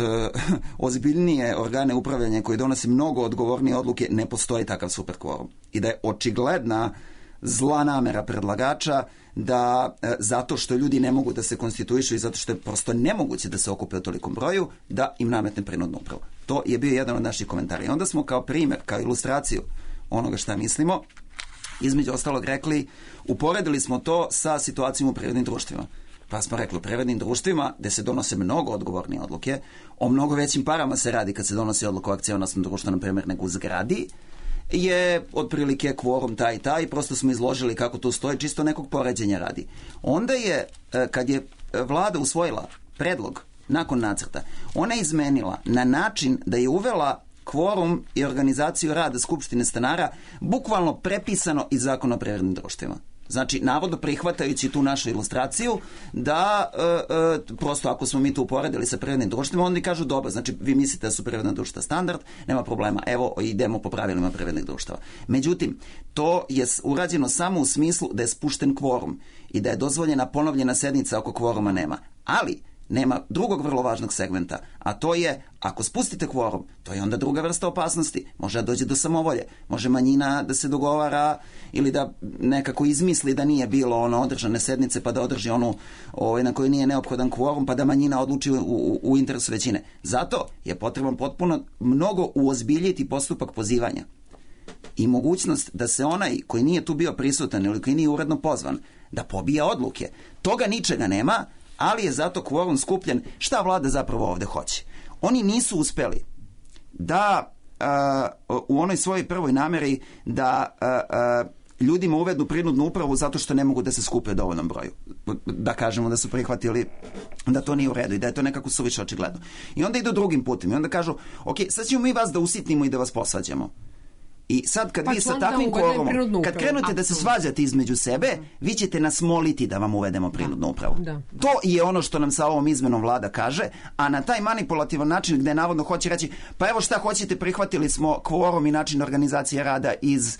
ozbiljnije organe upravljanja koji donose mnogo odgovornije odluke ne postoji takav super kvorum. I da je očigledna zla namera predlagača da zato što ljudi ne mogu da se konstituišu i zato što je prosto nemoguće da se okupe u tolikom broju, da im nametne prinudnu upravu. To je bio jedan od naših komentara. I onda smo kao primjer, kao ilustraciju onoga šta mislimo, između ostalog rekli, uporedili smo to sa situacijom u privrednim društvima. Pa smo rekli, u privrednim društvima gde se donose mnogo odgovornije odluke, o mnogo većim parama se radi kad se donosi odluka o akcionarskom društvu, na primjer, nego u zgradi, je otprilike kvorum taj, prosto smo izložili kako to stoji, čisto nekog poređenja radi. Onda je, kad je vlada usvojila predlog nakon nacrta, ona je izmenila na način da je uvela kvorum i organizaciju rada Skupštine stanara bukvalno prepisano iz Zakona o privrednim društvima. Znači, navodno prihvatajući tu našu ilustraciju da prosto ako smo mi tu uporedili sa privrednim društvima, oni kažu dobro, znači vi mislite da su privredna društva standard, nema problema, evo idemo po pravilima privrednih društava. Međutim, to je urađeno samo u smislu da je spušten kvorum i da je dozvoljena ponovljena sednica ako kvoruma nema. Ali nema drugog vrlo važnog segmenta, a to je, ako spustite kvorum, to je onda druga vrsta opasnosti. Može da dođe do samovolje, može manjina da se dogovara ili da nekako izmisli da nije bilo održane sednice pa da održi onu na kojoj nije neophodan kvorum pa da manjina odluči u interesu većine. Zato je potrebno potpuno mnogo uozbiljiti postupak pozivanja i mogućnost da se onaj koji nije tu bio prisutan ili koji nije uredno pozvan, da pobija odluke. Toga ničega nema, ali je zato kvorum skupljen. Šta vlada zapravo ovde hoće? Oni nisu uspeli da u onoj svojoj prvoj nameri da ljudima uvedu prinudnu upravu zato što ne mogu da se skupe u dovoljnom broju. Da kažemo da su prihvatili da to nije u redu i da je to nekako suviše očigledno. I onda idu drugim putem i onda kažu, ok, sad ćemo mi vas da usitnimo i da vas posvađamo. I sad kad vi sa takvim kvorumom, kad krenete da se svađate između sebe, vi ćete nas moliti da vam uvedemo prinudnu upravu. To je ono što nam sa ovom izmenom vlada kaže, a na taj manipulativan način gde navodno hoće reći, pa evo šta hoćete, prihvatili smo kvorum i način organizacije rada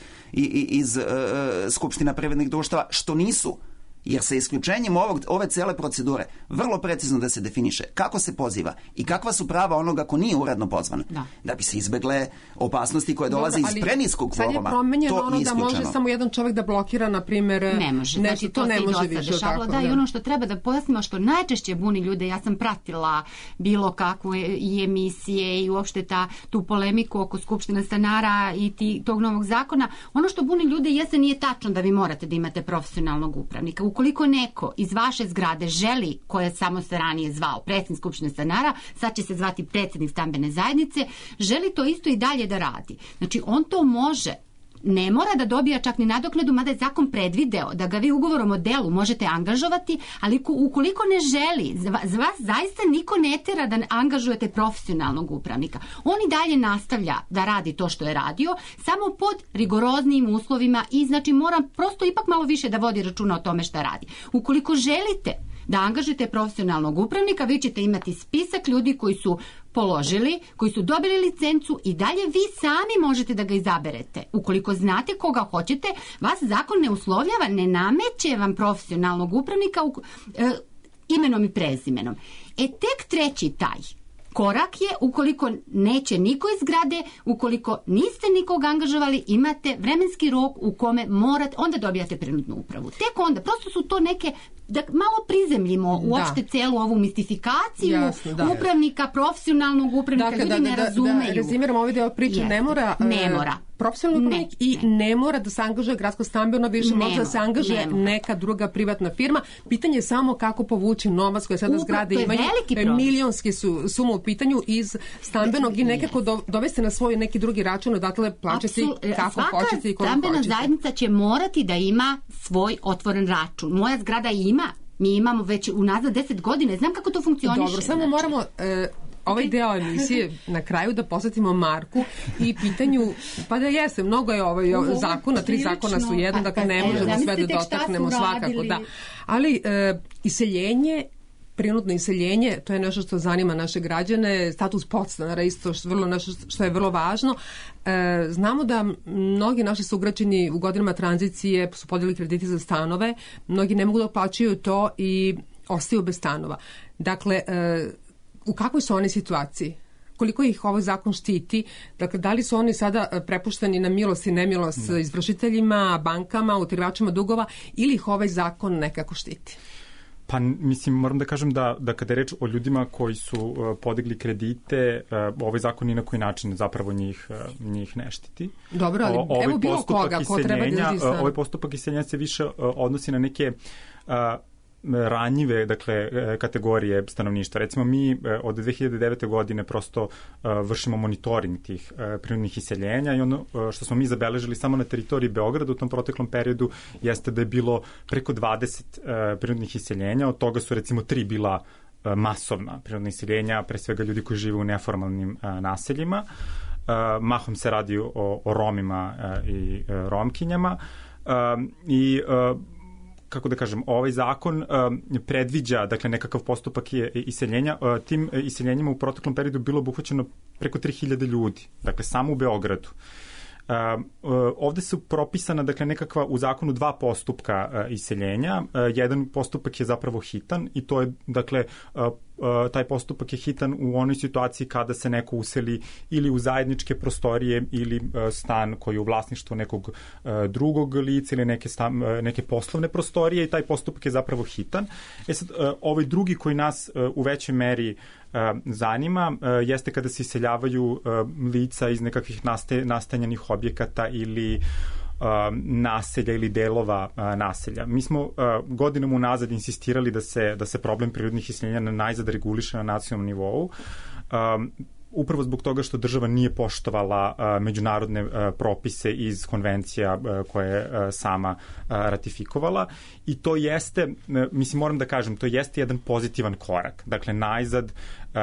iz Skupština privrednih društava, što nisu. Jer sa isključenjem ove cele procedure vrlo precizno da se definiše kako se poziva i kakva su prava onoga ko nije uredno pozvan, da bi se izbegle opasnosti koje dolaze iz preniskog kvoruma. Sad je promenjeno ono da može samo jedan čovjek da blokira, na primjer, ne može. Znači, to ne može više. Da, i ono što treba da pojasnimo, što najčešće buni ljude, ja sam pratila bilo kakve i emisije i uopšte tu polemiku oko Skupština stanara i tog novog zakona, ono što buni ljude jeste nije tačno da vi morate da imate profesionalnog upravnika. Ukoliko neko iz vaše zgrade želi, koja samo se ranije zvao predsjednik Skupštine stanara, sad će se zvati predsjednik stambene zajednice, želi to isto i dalje da radi. Znači, on to može. Ne mora da dobija čak ni nadoknadu, mada je zakon predvideo da ga vi ugovorom o delu možete angažovati, ali ukoliko ne želi, vas zaista niko ne tera da angažujete profesionalnog upravnika. On i dalje nastavlja da radi to što je radio, samo pod rigoroznijim uslovima i znači mora prosto ipak malo više da vodi računa o tome šta radi. Ukoliko želite da angažujete profesionalnog upravnika, vi ćete imati spisak ljudi koji su položili, koji su dobili licencu i dalje vi sami možete da ga izaberete. Ukoliko znate koga hoćete, vas zakon ne uslovljava, ne nameće vam profesionalnog upravnika imenom i prezimenom. Tek treći taj korak je, ukoliko neće niko iz zgrade, ukoliko niste nikog angažovali, imate vremenski rok u kome morate, onda dobijate prinudnu upravu. Tek onda, prosto su to neke, da malo prizemljimo uopšte celu ovu mistifikaciju upravnika, profesionalnog upravnika, ljudi ne razumeju. Da rezimiramo ovaj deo priče, ne mora profesionalni upravnik i ne mora da se angažuje gradsko stambeno, više može da se angažuje neka druga privatna firma. Pitanje je samo kako povući novac koje sada zgrade imaju. Milionski su sumu u pitanju iz stambenog i nekako dovesti na svoj neki drugi račun, odatle plaćati kako hoćete i koliko hoćete. Stambena zajednica će morati da ima svoj otvoren račun. Moja zgrada ima, mi imamo već unazad 10 godina, znam kako to funkcioniše. Dobro, samo moramo ovaj deo emisije na kraju da posvetimo Marku i pitanju, pa da jeste, mnogo je zakona, 3 zakona su jedan, dakle ne možemo sve da dotaknemo svakako, da. Ali iseljenje, prinudno iseljenje, to je nešto što zanima naše građane, status podstanara isto nešto što je vrlo važno. Znamo da mnogi naši sugrađani u godinama tranzicije su podijeli krediti za stanove, mnogi ne mogu da plaćaju to i ostaju bez stanova. Dakle, u kakvoj su oni situaciji? Koliko ih ovaj zakon štiti? Dakle, da li su oni sada prepušteni na milost i nemilost izvršiteljima, bankama, utjerivačima dugova ili ih ovaj zakon nekako štiti? Pa mislim, moram da kažem da kada je reč o ljudima koji su podigli kredite, ovaj zakon ni na koji način zapravo njih ne štiti. Dobro, ali evo bilo koga ko treba da izdi stan. Ovaj postupak iseljenja se više odnosi na neke ranjive, dakle, kategorije stanovništva. Recimo, mi od 2009. godine prosto vršimo monitoring tih prinudnih iseljenja i ono što smo mi zabeležili samo na teritoriji Beograda u tom proteklom periodu jeste da je bilo preko 20 prinudnih iseljenja, od toga su recimo 3 bila masovna prinudna iseljenja, pre svega ljudi koji žive u neformalnim naseljima. Mahom se radi o Romima i Romkinjama i kako da kažem, ovaj zakon predviđa, dakle, nekakav postupak iseljenja. Tim iseljenjima u proteklom periodu bilo obuhvaćeno preko 3000 ljudi, dakle, samo u Beogradu. Ovde su propisana, dakle, nekakva u zakonu 2 postupka iseljenja. Jedan postupak je zapravo hitan i to je, dakle, taj postupak je hitan u onoj situaciji kada se neko useli ili u zajedničke prostorije ili stan koji je u vlasništvu nekog drugog lica ili neke poslovne prostorije i taj postupak je zapravo hitan. Sad, ovaj drugi koji nas u većoj meri zanima jeste kada se iseljavaju lica iz nekakvih nastanjenih objekata ili naselja ili delova naselja. Mi smo godinom unazad insistirali da se problem prirodnih iseljenja najzad reguliše na nacionalnom nivou. Upravo zbog toga što država nije poštovala međunarodne propise iz konvencija koje je sama ratifikovala i to jeste, mislim, moram da kažem, to jeste jedan pozitivan korak. Dakle, najzad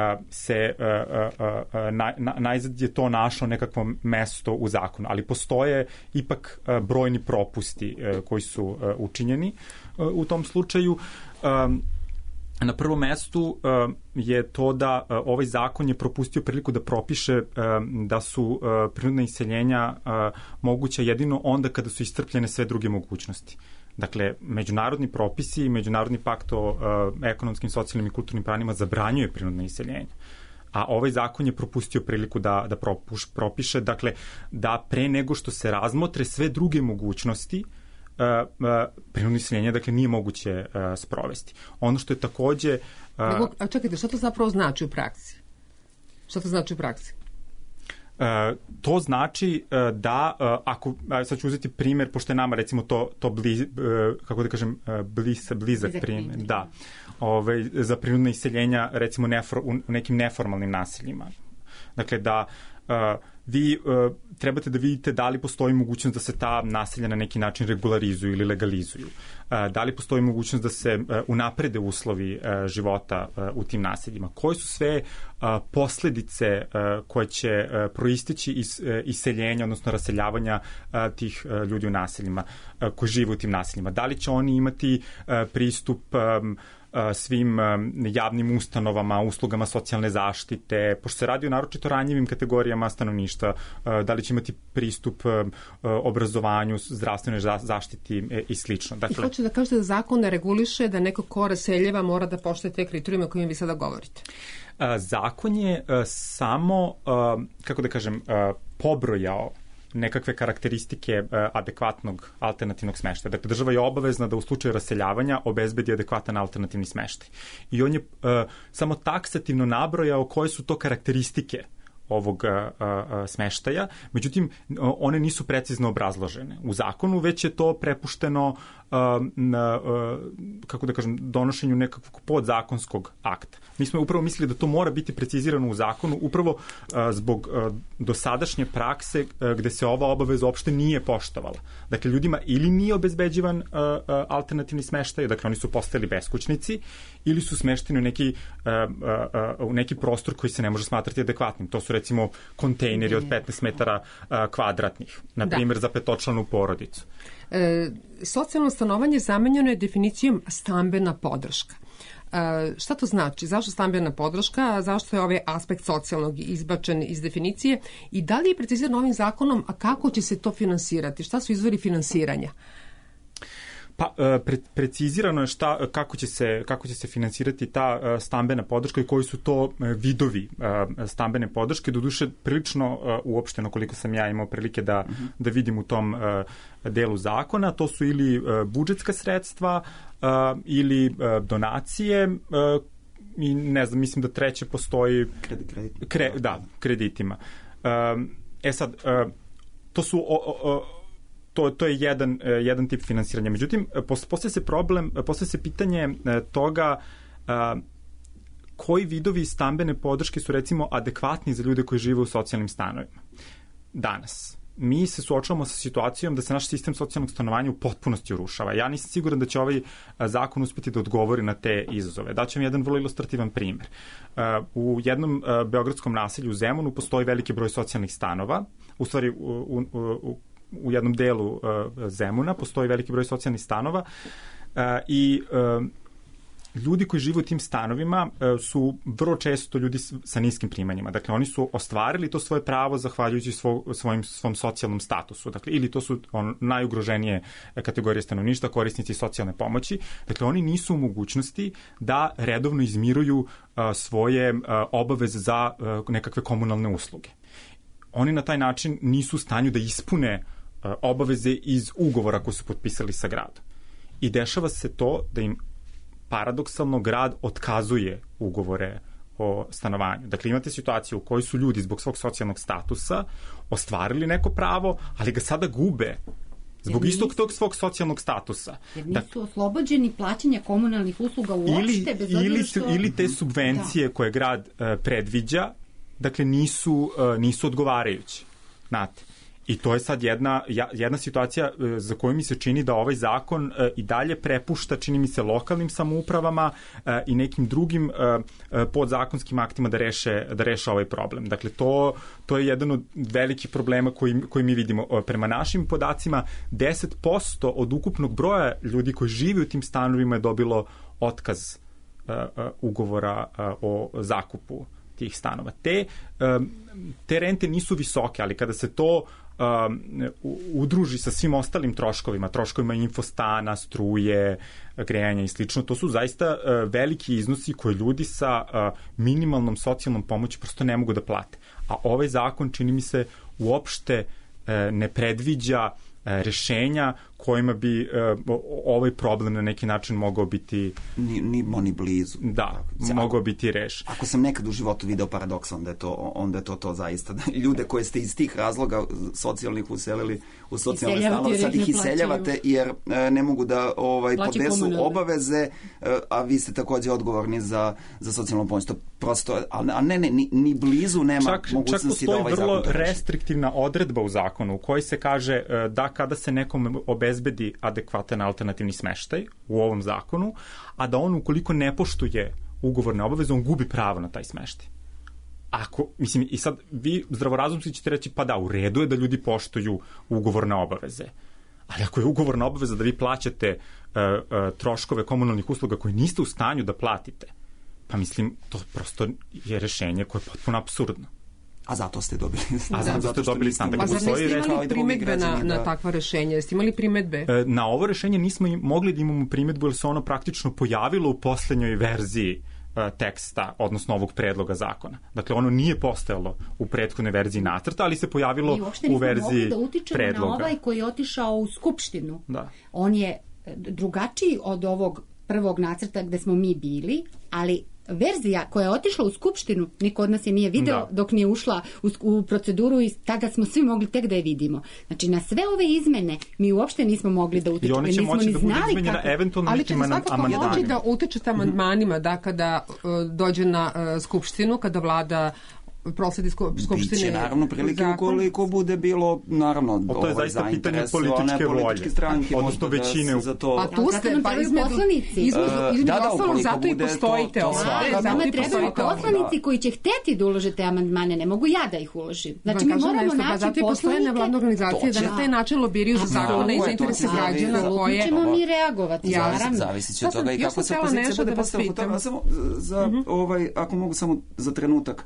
je to našlo nekakvo mesto u zakonu, ali postoje ipak brojni propusti koji su učinjeni u tom slučaju. Na prvom mestu je to da ovaj zakon je propustio priliku da propiše da su prinudna iseljenja moguća jedino onda kada su iscrpljene sve druge mogućnosti. Dakle, međunarodni propisi i međunarodni pakt o ekonomskim, socijalnim i kulturnim pravima zabranjuje prinudna iseljenja. A ovaj zakon je propustio priliku da propiše, dakle, da pre nego što se razmotre sve druge mogućnosti, prinudno iseljenje, dakle, nije moguće sprovesti. Ono što je takođe... A čekajte, što to zapravo znači u praksi? Što to znači u praksi? To znači da, ako, sad ću uzeti primjer, pošto je nama, recimo, kako da kažem, blizak primjer, da, za prinudna iseljenja, recimo, u nekim neformalnim naseljima. Dakle, da vi trebate da vidite da li postoji mogućnost da se ta naselja na neki način regularizuju ili legalizuju. Da li postoji mogućnost da se unaprede uslovi života u tim naseljima. Koje su sve posledice koje će proisteći iz iseljenja, odnosno raseljavanja tih ljudi u naseljima, koji žive u tim naseljima. Da li će oni imati pristup svim javnim ustanovama, uslugama socijalne zaštite, pošto se radi o naročito ranjivim kategorijama stanovništva, da li će imati pristup obrazovanju, zdravstvenoj zaštiti i slično. Dakle, i hoću da kažete da zakon ne reguliše da neko ko raseljeva mora da poštuje te kriterijume o kojim vi sada govorite. Zakon je samo, kako da kažem, pobrojao nekakve karakteristike adekvatnog alternativnog smeštaja. Dakle, država je obavezna da u slučaju raseljavanja obezbedi adekvatan alternativni smeštaj. I on je samo taksativno nabrojao koje su to karakteristike ovog smeštaja, međutim, one nisu precizno obrazložene u zakonu, već je to prepušteno kako da kažem, donošenju nekakvog podzakonskog akta. Mi smo upravo mislili da to mora biti precizirano u zakonu, upravo zbog dosadašnje prakse gde se ova obaveza uopšte nije poštovala. Dakle, ljudima ili nije obezbeđivan alternativni smeštaj, dakle, oni su postali beskućnici, ili su smešteni u neki prostor koji se ne može smatrati adekvatnim. To su, recimo, kontejneri od 15 metara kvadratnih, na primjer, za petočlanu porodicu. Socijalno stanovanje zamenjeno je definicijom stambena podrška. Šta to znači? Zašto stambena podrška? Zašto je ovaj aspekt socijalnog izbačen iz definicije? I da li je precizirano ovim zakonom, a kako će se to finansirati? Šta su izvori finansiranja? Pa, precizirano je kako će se finansirati ta stambena podrška i koji su to vidovi stambene podrške. Doduše, prilično uopšteno, koliko sam ja imao prilike da vidim u tom delu zakona, to su ili budžetska sredstva ili donacije i ne znam, mislim da treće postoji kreditima. Sad, to su to je jedan tip finansiranja. Međutim, postoje se pitanje toga koji vidovi stambene podrške su, recimo, adekvatni za ljude koji žive u socijalnim stanovima. Danas mi se suočavamo sa situacijom da se naš sistem socijalnog stanovanja u potpunosti urušava. Ja nisam siguran da će ovaj zakon uspeti da odgovori na te izazove. Daću vam jedan vrlo ilustrativan primer. U jednom beogradskom naselju u Zemunu postoji veliki broj socijalnih stanova. U stvari, u jednom delu Zemuna postoji veliki broj socijalnih stanova i ljudi koji žive u tim stanovima su vrlo često ljudi sa niskim primanjima. Dakle, oni su ostvarili to svoje pravo zahvaljujući svom socijalnom statusu. Dakle, ili to su najugroženije kategorije stanovništva, korisnici socijalne pomoći. Dakle, oni nisu u mogućnosti da redovno izmiruju svoje obaveze za nekakve komunalne usluge. Oni na taj način nisu u stanju da ispune obaveze iz ugovora koje su potpisali sa gradom. I dešava se to da im paradoksalno grad otkazuje ugovore o stanovanju. Dakle, imate situaciju u kojoj su ljudi zbog svog socijalnog statusa ostvarili neko pravo, ali ga sada gube zbog istog tog svog socijalnog statusa. Jer nisu oslobođeni plaćanja komunalnih usluga uopšte, bez obzira što... Ili te subvencije koje grad predviđa, dakle, nisu odgovarajući. Znate. I to je sad jedna situacija za koju mi se čini da ovaj zakon i dalje prepušta, čini mi se, lokalnim samoupravama i nekim drugim podzakonskim aktima da reše ovaj problem. Dakle, to je jedan od velikih problema koji mi vidimo. Prema našim podacima, 10% od ukupnog broja ljudi koji žive u tim stanovima je dobilo otkaz ugovora o zakupu tih stanova. Te rente nisu visoke, ali kada se to udruži sa svim ostalim troškovima infostana, struje, grejanja i slično, to su zaista veliki iznosi koje ljudi sa minimalnom socijalnom pomoći prosto ne mogu da plate. A ovaj zakon, čini mi se, uopšte ne predviđa rešenja kojima bi ovaj problem na neki način mogao biti... Ni blizu. Da, mogao biti rešen. Ako sam nekad u životu video paradoks, onda je to zaista. Ljude koje ste iz tih razloga socijalnih uselili u socijalne stanove, sad ih iseljavate jer ne mogu da podnesu obaveze, a vi ste takođe odgovorni za socijalnu pomoć. To prosto, a ne, ni blizu nema mogućnosti da ovaj zakon to reši. Čak postoji vrlo restriktivna odredba u zakonu u kojoj se kaže da kada se nekom obezbedi adekvatan alternativni smeštaj u ovom zakonu, a da on ukoliko ne poštuje ugovorne obaveze, on gubi pravo na taj smeštaj. I sad vi zdravorazumski ćete reći, pa da, u redu je da ljudi poštuju ugovorne obaveze. Ali ako je ugovorna obaveza da vi plaćate troškove komunalnih usluga koje niste u stanju da platite, pa mislim, to prosto je rešenje koje je potpuno apsurdno. A zato ste dobili stan. A zar niste imali primetbe na takva rešenja? Jeste imali primetbe? Na ovo rešenje nismo mogli da imamo primetbu jer se ono praktično pojavilo u poslednjoj verziji teksta, odnosno ovog predloga zakona. Dakle, ono nije postojalo u prethodnoj verziji nacrta, ali se pojavilo u verziji predloga. Mi uopšte nismo mogli da utičemo na ovaj koji je otišao u Skupštinu. Da. On je drugačiji od ovog prvog nacrta gde smo mi bili, ali verzija koja je otišla u Skupštinu, niko od nas je nije video dok nije ušla u proceduru i tada smo svi mogli tek da je vidimo. Znači, na sve ove izmene mi uopšte nismo mogli da utičemo. I one će moći da budu izmenjena eventualno nekim amandmanima. Ali ćete svakako moći da utičete amandmanima da kada dođe na Skupštinu, kada vlada prosledi Skupštine. Biće naravno prilike ukoliko bude bilo, naravno, to je zaista pitanje političke volje, odnosno većine. A tu ste, pa između ostalog, zato i postojite ovdje. Nama trebaju poslanici koji će hteti da ulože te amandmane, ne mogu ja da ih uložim. Znači, mi moramo naći poslanike. Nevladne organizacije da na taj način lobiraju za zakone i za interese građana koje... Mi ćemo mi reagovati, naravno. Zavisi će od toga i kako se opozicija bude postavila toga. Samo ako mogu samo za trenutak.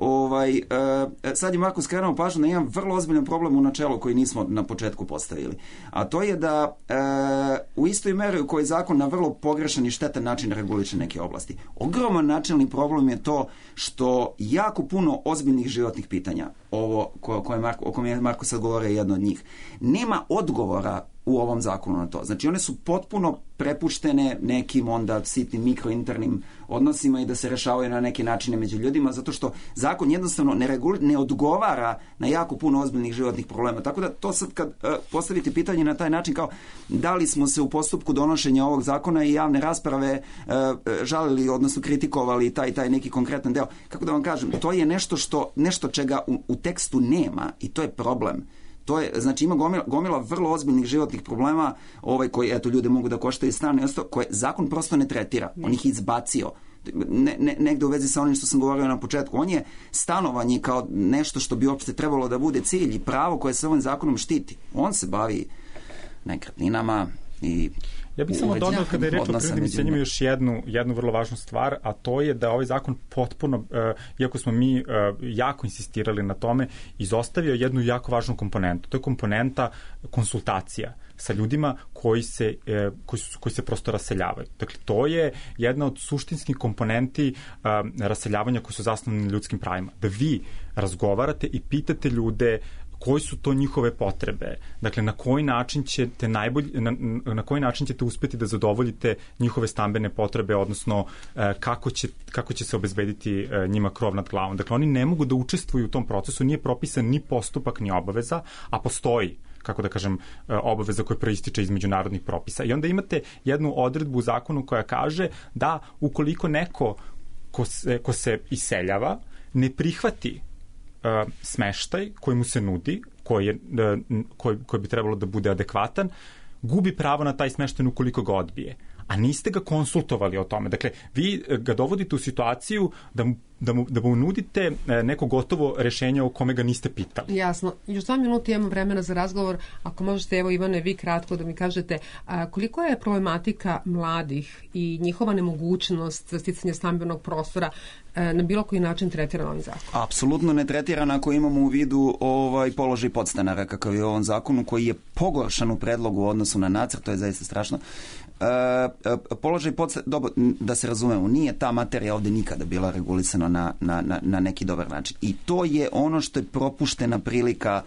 Sad je Marko skrenuo pažnju na jedan vrlo ozbiljan problem u načelu koji nismo na početku postavili. A to je da u istoj meri u kojoj zakon na vrlo pogrešan i štetan način reguliše neke oblasti. Ogroman načelni problem je to što jako puno ozbiljnih životnih pitanja, ovo o kojem je Marko sad govorio, jedno od njih, nema odgovora u ovom zakonu na to. Znači, one su potpuno prepuštene nekim onda sitnim mikrointernim odnosima i da se rešavaju na neke načine među ljudima, zato što zakon jednostavno ne odgovara na jako puno ozbiljnih životnih problema. Tako da to sad kad postavite pitanje na taj način kao da li smo se u postupku donošenja ovog zakona i javne rasprave žalili, odnosno kritikovali taj neki konkretan deo, kako da vam kažem, to je nešto čega u tekstu nema i to je problem. To je, znači, ima gomila vrlo ozbiljnih životnih problema koji, eto, ljude mogu da koštaju strane, koje zakon prosto ne tretira. On ih izbacio. Negde u vezi sa onim što sam govorio na početku. On je stanovanje kao nešto što bi uopšte trebalo da bude cilj i pravo koje se ovim zakonom štiti. On se bavi nekretninama i... Ja bih samo dodao kada je reč o prirodnim iseljenjima još jednu vrlo važnu stvar, a to je da ovaj zakon potpuno, iako smo mi jako insistirali na tome, izostavio jednu jako važnu komponentu. To je komponenta konsultacija sa ljudima koji se prosto raseljavaju. Dakle, to je jedna od suštinskih komponenti raseljavanja koji su zasnovani na ljudskim pravima. Da vi razgovarate i pitate ljude koji su to njihove potrebe. Dakle, na koji način ćete uspjeti da zadovoljite njihove stambene potrebe, odnosno kako će se obezbediti njima krov nad glavom. Dakle, oni ne mogu da učestvuju u tom procesu, nije propisan ni postupak, ni obaveza, a postoji, kako da kažem, obaveza koja proističe iz međunarodnih propisa. I onda imate jednu odredbu u zakonu koja kaže da ukoliko neko ko se iseljava ne prihvati smeštaj koji mu se nudi, koji bi trebalo da bude adekvatan, gubi pravo na taj smeštaj ukoliko ga odbije. A niste ga konsultovali o tome. Dakle, vi ga dovodite u situaciju da mu nudite neko gotovo rešenje o kome ga niste pitali. Jasno. Još 2 minuta imamo vremena za razgovor. Ako možete, evo Ivane, vi kratko da mi kažete koliko je problematika mladih i njihova nemogućnost za sticanje stambenog prostora na bilo koji način tretirana ovim zakonom? Apsolutno ne tretirana ako imamo u vidu položaj podstanara kakav je u ovom zakonu, koji je pogoršan u predlogu u odnosu na nacrt, to je zaista strašno. Položaj podstanara, da se razumemo, nije ta materija ovdje nikada bila regulisana na neki dobar način. I to je ono što je propuštena prilika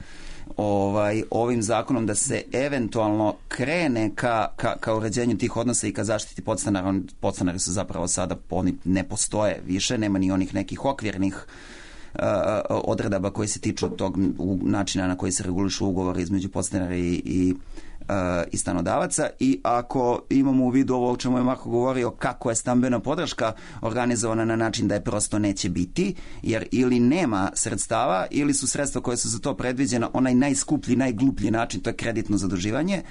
ovim zakonom da se eventualno krene ka uređenju tih odnosa i ka zaštiti podstanara. Podstanari su zapravo sada, oni ne postoje više, nema ni onih nekih okvirnih odredaba koji se tiču tog načina na koji se regulišu ugovori između podstanara i stanodavaca. I ako imamo u vidu ovo o čemu je Marko govorio, kako je stambena podrška organizovana na način da je prosto neće biti, jer ili nema sredstava ili su sredstva koje su za to predviđena onaj najskuplji, najgluplji način, to je kreditno zaduživanje,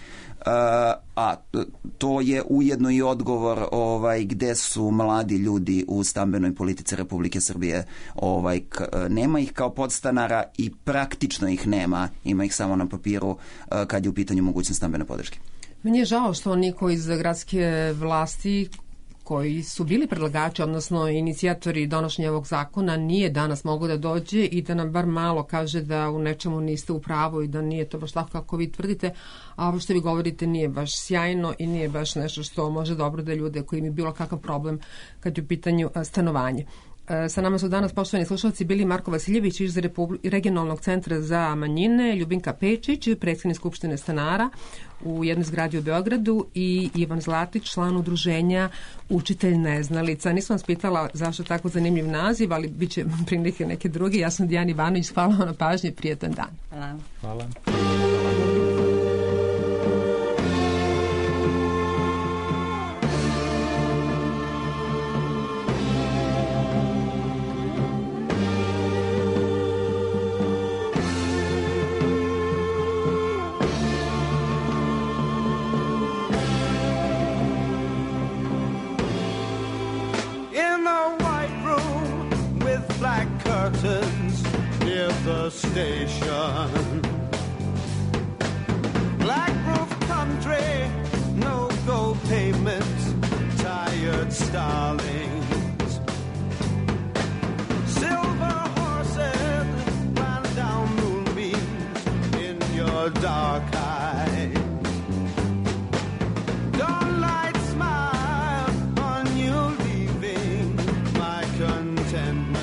a to je ujedno i odgovor gde su mladi ljudi u stambenoj politici Republike Srbije. Nema ih kao podstanara i praktično ih nema, ima ih samo na papiru kad je u pitanju mogućnost stambene podrške. Meni je žao što niko iz gradske vlasti koji su bili predlagači, odnosno inicijatori donošenja ovog zakona, nije danas mogo da dođe i da nam bar malo kaže da u nečemu niste u pravu i da nije to baš tako kako vi tvrdite, a ovo što vi govorite nije baš sjajno i nije baš nešto što može dobro da ljude koji imaju bilo kakav problem kad je u pitanju stanovanje. Sa nama su danas, poštovani slušalci, bili Marko Vasiljević iz Regionalnog centra za manjine, Ljubinka Pečić, predsjednik Skupštine stanara u jednoj zgradi u Beogradu i Ivan Zlatić, član udruženja Učitelj neznalica. Nisam vas pitala zašto tako zanimljiv naziv, ali bit će prilike neke druge. Ja sam Dijana Ivanović, hvala vam na pažnji i prijetan dan. Hvala. Hvala. Near the station, black roof country, no gold pavements, tired starlings, silver horses ran down moonbeams in your dark eyes. Dawnlight smile on you, leaving my contentment.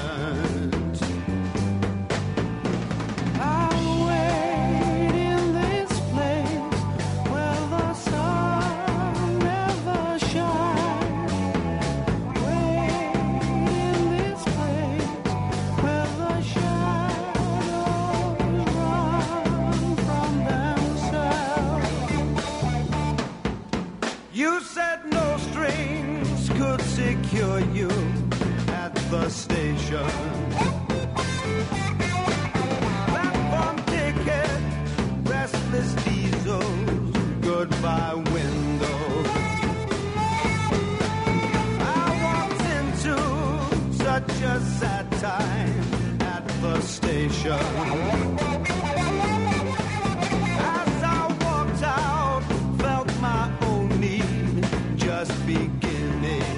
Secure you at the station. Platform ticket, restless diesels, goodbye windows. I walked into such a sad time at the station. As I walked out, felt my own need just beginning.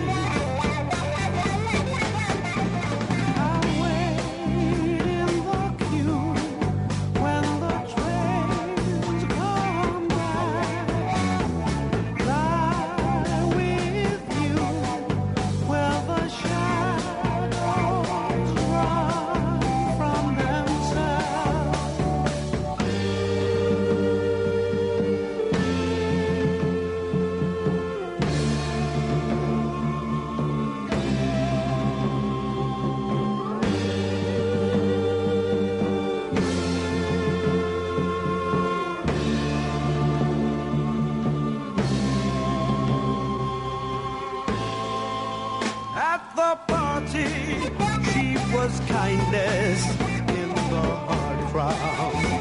Kindness in the hard crowd.